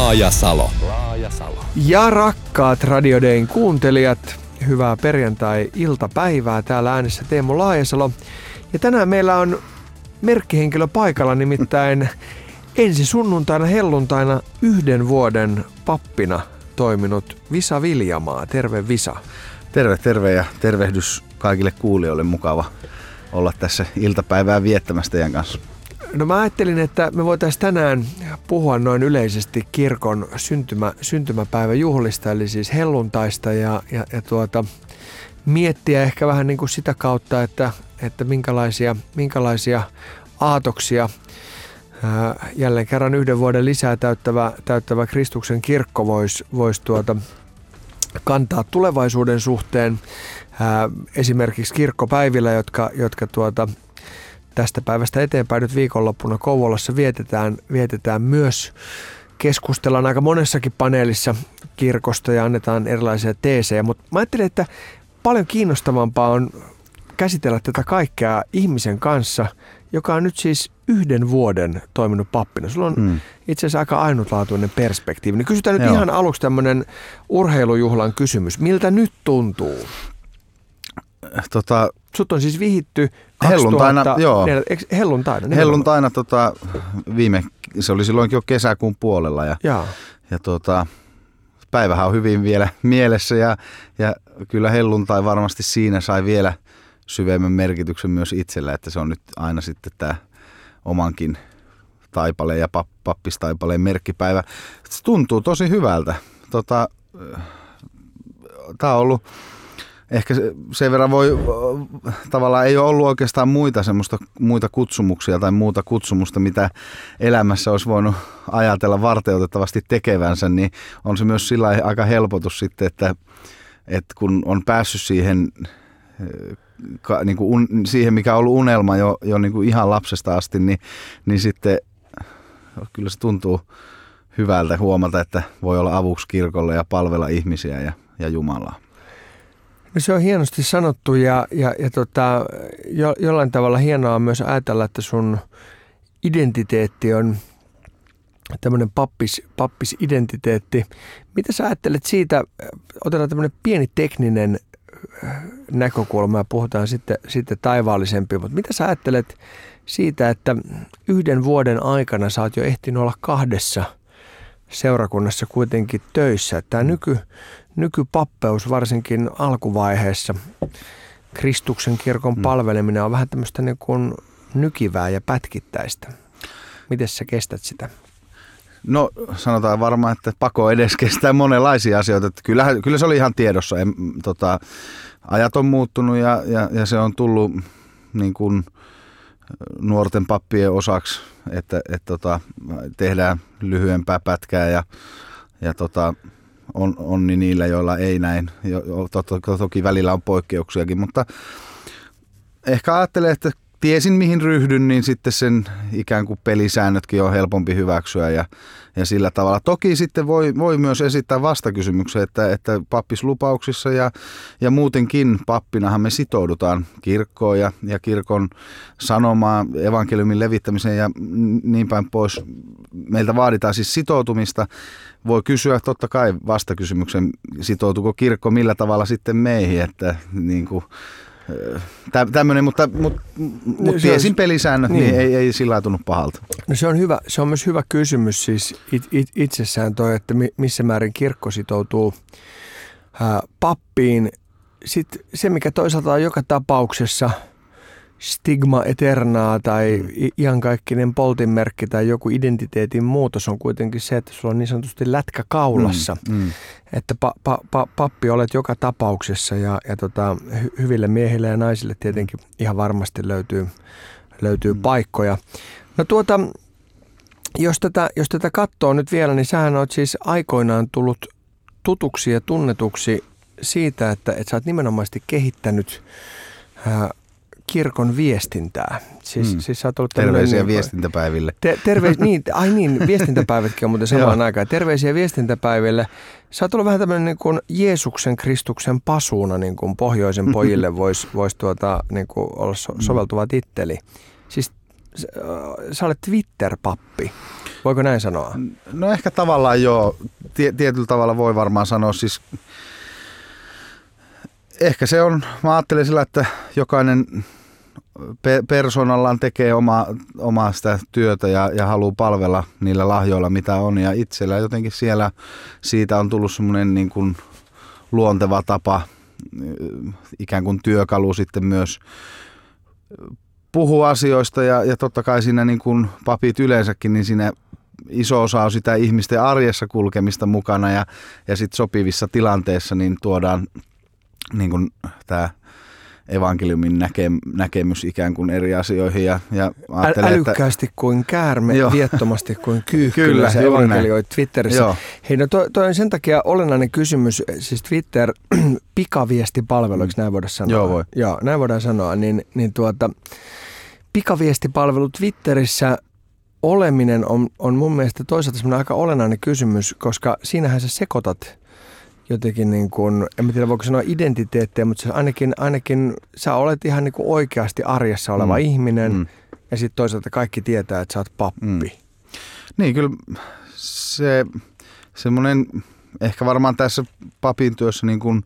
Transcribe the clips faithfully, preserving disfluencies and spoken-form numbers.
Laajasalo. Ja rakkaat Radio Dayn kuuntelijat, hyvää perjantai-iltapäivää. Täällä äänessä Teemu Laajasalo. Ja tänään meillä on merkkihenkilö paikalla, nimittäin ensi sunnuntaina helluntaina yhden vuoden pappina toiminut Visa Viljamaa. Terve Visa. Terve, terve ja tervehdys kaikille kuulijoille. Mukava olla tässä iltapäivää viettämässä teidän kanssa. No mä ajattelin, että me voitaisiin tänään puhua noin yleisesti kirkon syntymä, syntymäpäiväjuhlista, eli siis helluntaista ja, ja, ja tuota, miettiä ehkä vähän niin kuin sitä kautta, että, että minkälaisia, minkälaisia aatoksia ää, jälleen kerran yhden vuoden lisää täyttävä, täyttävä Kristuksen kirkko voisi vois tuota, kantaa tulevaisuuden suhteen. Ää, esimerkiksi kirkkopäivillä, jotka, jotka tuota, tästä päivästä eteenpäin nyt viikonloppuna Kouvolassa vietetään, vietetään myös. Keskustellaan aika monessakin paneelissa kirkosta ja annetaan erilaisia teesejä, mutta mä ajattelin, että paljon kiinnostavampaa on käsitellä tätä kaikkea ihmisen kanssa, joka on nyt siis yhden vuoden toiminut pappina. Sulla on hmm. itse asiassa aika ainutlaatuinen perspektiivi. Niin kysytään nyt Joo. ihan aluksi tämmöinen urheilujuhlan kysymys. Miltä nyt tuntuu? Tota, Sut on siis vihitty helluntaina, joo. helluntaina, helluntaina tota, viime, se oli silloinkin jo kesäkuun puolella ja, ja tota, päivähän on hyvin vielä mielessä ja, ja kyllä helluntai varmasti siinä sai vielä syvemmän merkityksen myös itsellä, että se on nyt aina sitten tämä omankin taipaleen ja pappistaipaleen merkkipäivä. Se tuntuu tosi hyvältä. Tota, tämä on ollut ehkä sen verran voi, tavallaan ei ole ollut oikeastaan muita semmoista, muita kutsumuksia tai muuta kutsumusta, mitä elämässä olisi voinut ajatella varteutettavasti tekevänsä, niin on se myös sillä aika helpotus sitten, että, että kun on päässyt siihen, niin kuin un, siihen mikä on ollut unelma jo, jo niin kuin ihan lapsesta asti, niin, niin sitten kyllä se tuntuu hyvältä huomata, että voi olla avuksi kirkolle ja palvella ihmisiä ja, ja Jumalaa. No se on hienosti sanottu ja, ja, ja tota, jo, jollain tavalla hienoa on myös ajatella, että sun identiteetti on tämmöinen pappis, pappisidentiteetti. Mitä sä ajattelet siitä, otetaan tämmöinen pieni tekninen näkökulma ja puhutaan sitten, sitten taivaallisempi, mutta mitä sä ajattelet siitä, että yhden vuoden aikana sä oot jo ehtinyt olla kahdessa seurakunnassa kuitenkin töissä. Tämä nyky, nykypappeus varsinkin alkuvaiheessa, Kristuksen kirkon palveleminen on vähän tämmöistä niin kuin nykivää ja pätkittäistä. Miten sä kestät sitä? No sanotaan varmaan, että pako edes kestää monenlaisia asioita. Että kyllä, kyllä se oli ihan tiedossa. En, tota, ajat on muuttunut ja, ja, ja se on tullut niin kuin nuorten pappien osaksi, että et, tota, tehdään lyhyempää pätkää ja, ja tota, on, on niin niillä, joilla ei näin. Jo, to, to, toki välillä on poikkeuksiakin, mutta ehkä ajattelen, että tiesin mihin ryhdyn, niin sitten sen ikään kuin pelisäännötkin on helpompi hyväksyä ja, ja sillä tavalla. Toki sitten voi, voi myös esittää vastakysymyksen, että, että pappislupauksissa ja, ja muutenkin pappinahan me sitoudutaan kirkkoon ja, ja kirkon sanomaan, evankeliumin levittämiseen ja niin päin pois. Meiltä vaaditaan siis sitoutumista. Voi kysyä totta kai vastakysymyksen, sitoutuuko kirkko millä tavalla sitten meihin, että niin kuin Tä, tämmöinen, mutta, mutta, mutta no, tiesin pelisäännöt, niin, niin ei, ei sillä lailla tunnu pahalta. No se on hyvä, se on myös hyvä kysymys siis it, it, itsessään toi, että missä määrin kirkko sitoutuu ää, pappiin. Sitten se, mikä toisaalta on joka tapauksessa stigma eternaa tai iankaikkinen poltinmerkki tai joku identiteetin muutos on kuitenkin se, että sulla on niin sanotusti lätkä kaulassa. Mm, mm. Että pa, pa, pa, pappi olet joka tapauksessa ja, ja tota, hy, hyville miehille ja naisille tietenkin ihan varmasti löytyy, löytyy mm. paikkoja. No tuota, jos tätä, jos tätä katsoo nyt vielä, niin sähän oot siis aikoinaan tullut tutuksi ja tunnetuksi siitä, että, että sä oot nimenomaisesti kehittänyt ää, kirkon viestintää. Siis, mm. siis sä oot ollut terveisiä niin, viestintäpäiville. Te, terveis, niin, ai niin, viestintäpäivätkin on muuten samaan aikaan. Terveisiä viestintäpäiville. Sä oot ollut vähän tämmöinen niin kuin Jeesuksen Kristuksen pasuuna, niin kuin pohjoisen pojille voisi vois tuota, niin kuin olla so, soveltuva titteli. Siis sä olet Twitter-pappi. Voiko näin sanoa? No ehkä tavallaan joo. Tietyllä tavalla voi varmaan sanoa. Siis ehkä se on, mä ajattelen sillä, että jokainen pe- persoonallaan tekee omaa, omaa sitä työtä ja, ja haluaa palvella niillä lahjoilla, mitä on. Ja itsellä jotenkin siellä siitä on tullut semmoinen niin kuin luonteva tapa, ikään kuin työkalu sitten myös puhua asioista. Ja, ja totta kai siinä niin kuin papit yleensäkin, niin siinä iso osa on sitä ihmisten arjessa kulkemista mukana ja, ja sitten sopivissa tilanteissa niin tuodaan niin kuin tämä evankeliumin näke, näkemys ikään kuin eri asioihin. Ja, ja Äl, älykkäästi että, kuin käärme, joo. Viettomasti kuin kyyhkyllä, kyllä, se evankelioi Twitterissä. Joo. Hei, no toi, toi on sen takia olennainen kysymys, siis Twitter pikaviestipalvelu, eikö näin voida sanoa? Joo, voi. Joo, näin voidaan sanoa. Niin, niin tuota, pikaviestipalvelu Twitterissä oleminen on, on mun mielestä toisaalta semmoinen aika olennainen kysymys, koska siinähän sä sekoitat jotenkin niin kuin, en mä tiedä voiko sanoa identiteettiä, mutta ainakin, ainakin sä olet ihan niin kuin oikeasti arjessa oleva mm. ihminen mm. ja sitten toisaalta kaikki tietää, että sä oot pappi. Mm. Niin kyllä se semmoinen ehkä varmaan tässä papin työssä niin kuin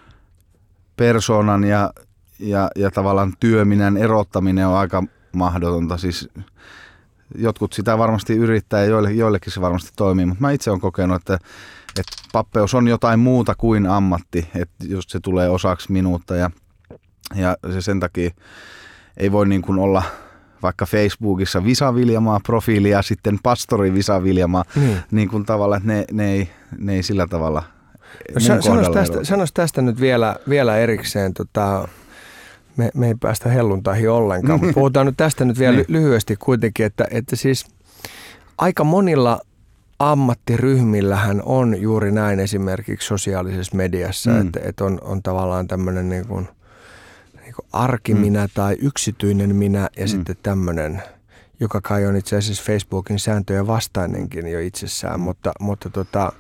persoonan ja, ja, ja tavallaan työminen erottaminen on aika mahdotonta. Siis jotkut sitä varmasti yrittää ja joille, joillekin se varmasti toimii, mutta mä itse olen kokenut, että, että pappeus on jotain muuta kuin ammatti, että just se tulee osaksi minuutta ja, ja se sen takia ei voi niin kuin olla vaikka Facebookissa Visa Viljamaa profiili ja sitten pastori Visa Viljamaa, niin, niin kuin tavalla, että ne, ne, ei, ne ei sillä tavalla no, sanois, tästä, sanois tästä nyt vielä, vielä erikseen, tota, me, me ei päästä helluntaihin ollenkaan, mutta puhutaan nyt tästä nyt vielä niin. lyhyesti kuitenkin, että, että siis aika monilla ammattiryhmillähän on juuri näin esimerkiksi sosiaalisessa mediassa, mm. että, että on, on tavallaan tämmöinen niin kuin, niin kuin arkiminä mm. tai yksityinen minä ja mm. sitten tämmöinen, joka kai on itse asiassa Facebookin sääntöjen vastainenkin jo itsessään, mutta, mutta tota,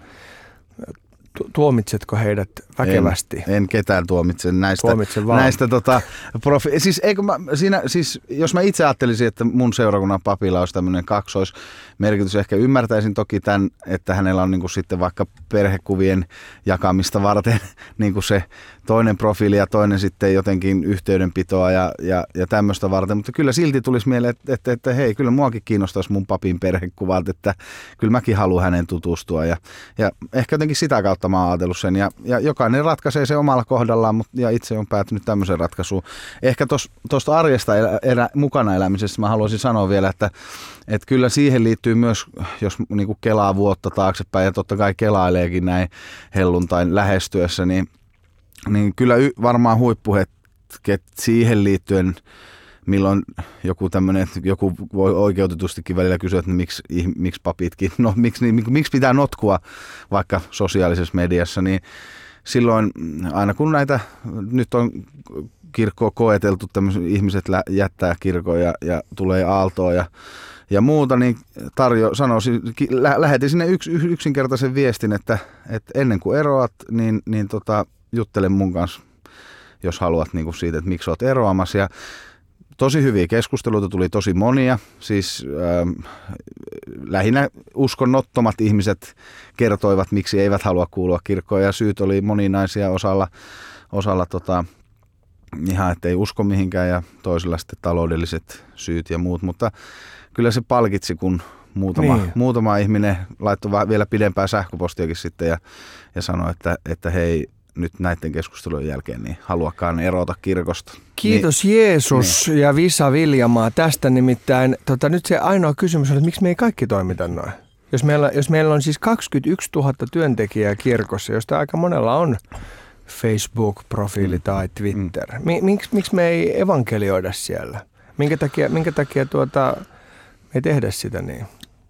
tuomitsetko heidät väkevästi? En, en ketään tuomitse näistä. näistä tota, profi- siis, eikö mä, siinä, siis, jos mä itse ajattelisin, että mun seurakunnan papilla olisi tämmöinen kaksoismerkitys, ehkä ymmärtäisin toki tämän, että hänellä on niin kuin sitten vaikka perhekuvien jakamista varten niin kuin se toinen profiili ja toinen sitten jotenkin yhteydenpitoa ja, ja, ja tämmöistä varten, mutta kyllä silti tulisi mieleen, että, että, että hei, kyllä muakin kiinnostaisi mun papin perhekuvat, että kyllä mäkin haluan hänen tutustua ja, ja ehkä jotenkin sitä kautta mä oon ajatellut sen ja, ja jokainen ratkaisee se omalla kohdallaan, mutta ja itse on päätynyt tämmöiseen ratkaisuun. Ehkä tuosta arjesta elä, elä, mukana elämisestä mä haluaisin sanoa vielä, että, että kyllä siihen liittyy myös, jos niin kuin kelaa vuotta taaksepäin ja totta kai kelaileekin näin helluntain lähestyessä, niin niin kyllä y- varmaan huippuhetket siihen liittyen, milloin joku tämmöinen, joku voi oikeutetustikin välillä kysyä, että miksi, miksi papitkin, no miksi, niin, miksi pitää notkua vaikka sosiaalisessa mediassa, niin silloin aina kun näitä, nyt on kirkkoa koeteltu, tämmöiset ihmiset lä- jättää kirkon ja, ja tulee aaltoa ja ja muuta, niin tarjo, sanoisin, lä- lähetin sinne yks, yksinkertaisen viestin, että, että ennen kuin eroat, niin, niin tota, juttele mun kanssa, jos haluat niin kuin siitä, että miksi olet eroamassa. Ja tosi hyviä keskusteluita tuli tosi monia. Siis äh, lähinnä uskonnottomat ihmiset kertoivat, miksi eivät halua kuulua kirkkoon. Ja syyt oli moninaisia osalla, osalla tota, ihan, että ei usko mihinkään ja toisilla sitten taloudelliset syyt ja muut. Mutta kyllä se palkitsi, kun muutama, niin. muutama ihminen laittoi vielä pidempää sähköpostiakin sitten ja, ja sanoi, että, että hei, nyt näiden keskustelujen jälkeen niin haluakaan erota kirkosta. Kiitos niin, Jeesus niin. ja Visa Viljamaa tästä nimittäin. Tota, nyt se ainoa kysymys on, että miksi me ei kaikki toimita noin? Jos meillä, jos meillä on siis kaksikymmentäyksituhatta työntekijää kirkossa, josta aika monella on Facebook-profiili mm. tai Twitter. Mm. Miksi, miksi me ei evankelioida siellä? Minkä takia, minkä takia tuota, me ei tehdä sitä niin?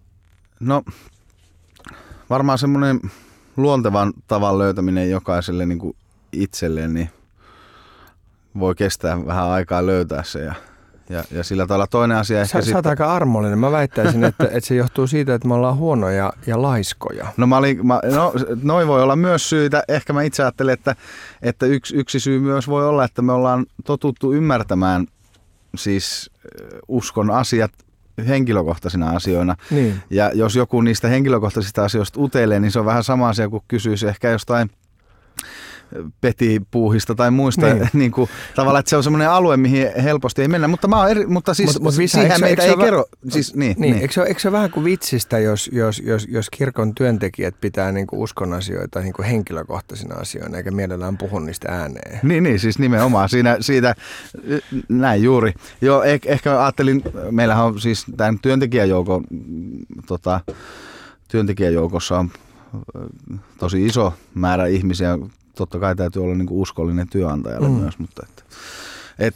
No varmaan semmoinen luontevan tavan löytäminen jokaiselle niin kuin itselleen, niin voi kestää vähän aikaa löytää se. Ja, ja, ja sillä tavalla toinen asia ehkä Sä, sitten... Sä oot aika armollinen. Mä väittäisin, että, että se johtuu siitä, että me ollaan huonoja ja laiskoja. No, mä olin, mä, no noin voi olla myös syitä. Ehkä mä itse ajattelen, että, että yksi, yksi syy myös voi olla, että me ollaan totuttu ymmärtämään siis uskon asiat henkilökohtaisina asioina. Niin. Ja jos joku niistä henkilökohtaisista asioista utelee, niin se on vähän sama asia kuin kysyisi ehkä jostain petipuuhista tai muista. Niin. Niin kuin, tavallaan, että se on semmoinen alue, mihin helposti ei mennä. Mutta, mä oon eri, mutta siis mut, mut Visa, siihen eikö, meitä eikö ei va- kerro. Siis, niin, niin, niin. Eikö, se, eikö se vähän kuin vitsistä, jos, jos, jos, jos kirkon työntekijät pitää niin kuin uskon asioita niin kuin henkilökohtaisina asioina, eikä mielellään puhu niistä ääneen? Niin, niin, siis nimenomaan siinä, siitä, näin juuri. Joo, eh, ehkä ajattelin, meillähän on siis tämän työntekijäjoukon, tota, työntekijäjoukossa on tosi iso määrä ihmisiä. Totta kai täytyy olla niinku uskollinen työnantajalle mm. myös, mutta että, et,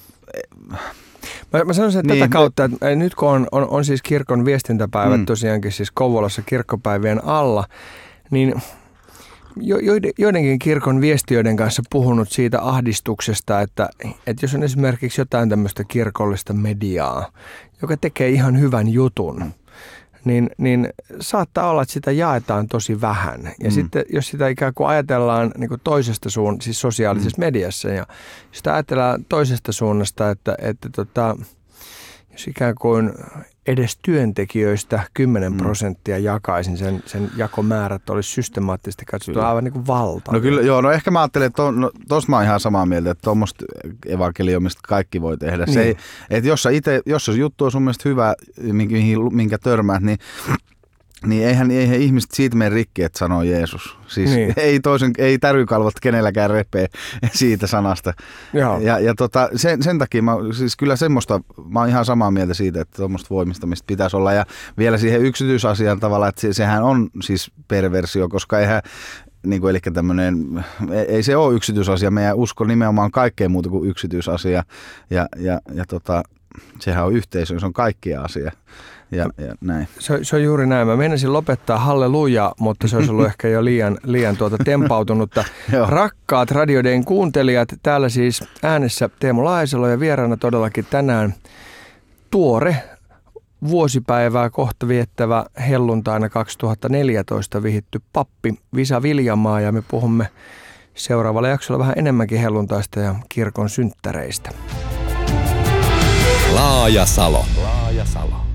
Mä, mä sanoisin, että niin, tätä kautta, että nyt kun on, on, on siis kirkon viestintäpäivät mm. tosiaankin siis Kouvolassa kirkkopäivien alla, niin jo, joidenkin kirkon viestiöiden kanssa puhunut siitä ahdistuksesta, että, että jos on esimerkiksi jotain tämmöistä kirkollista mediaa, joka tekee ihan hyvän jutun, mm. Niin, niin saattaa olla, että sitä jaetaan tosi vähän. Ja mm. sitten jos sitä ikään kuin ajatellaan niin kuin toisesta suun, siis sosiaalisessa mm. mediassa, ja sitä ajatellaan toisesta suunnasta, että, että tota, jos ikään kuin edes työntekijöistä kymmenen mm. prosenttia jakaisin, sen, sen jakomäärät olisi systemaattisesti katsottu aivan niin kuin valtavia. No kyllä, joo, no ehkä mä ajattelen, että to, no, tosta mä oon ihan samaa mieltä, että tuommoista evankeliumista kaikki voi tehdä. Niin. Se ei, että jos, ite, jos se juttu on sun mielestä hyvä, minkä, minkä törmäät, niin Niin eihän, eihän ihmiset siitä mene rikki, että sanoo Jeesus. Siis niin. ei, toisen, ei tärykalvot kenelläkään repee siitä sanasta. Joo. Ja, ja tota, sen, sen takia mä, siis kyllä semmoista, mä oon ihan samaa mieltä siitä, että tuommoista voimistamista pitäisi olla. Ja vielä siihen yksityisasian tavalla, että se, sehän on siis perversio, koska eihän, niin kuin, eli tämmöinen, ei se ole yksityisasia. Meidän usko nimenomaan kaikkea muuta kuin yksityisasia. Ja, ja, ja tota, sehän on yhteisö, se on kaikkia asia. Ja, ja näin. Se, se on juuri näin. Mä menisin lopettaa halleluja, mutta se olisi ollut ehkä jo liian, liian tuota tempautunutta. Rakkaat Radio Dayn kuuntelijat, täällä siis äänessä Teemu Laisalo ja vieraana todellakin tänään tuore vuosipäivää kohta viettävä helluntaina kaksituhattaneljätoista vihitty pappi Visa Viljamaa, ja me puhumme seuraavalla jaksolla vähän enemmänkin helluntaista ja kirkon synttäreistä. Laajasalo. Laajasalo.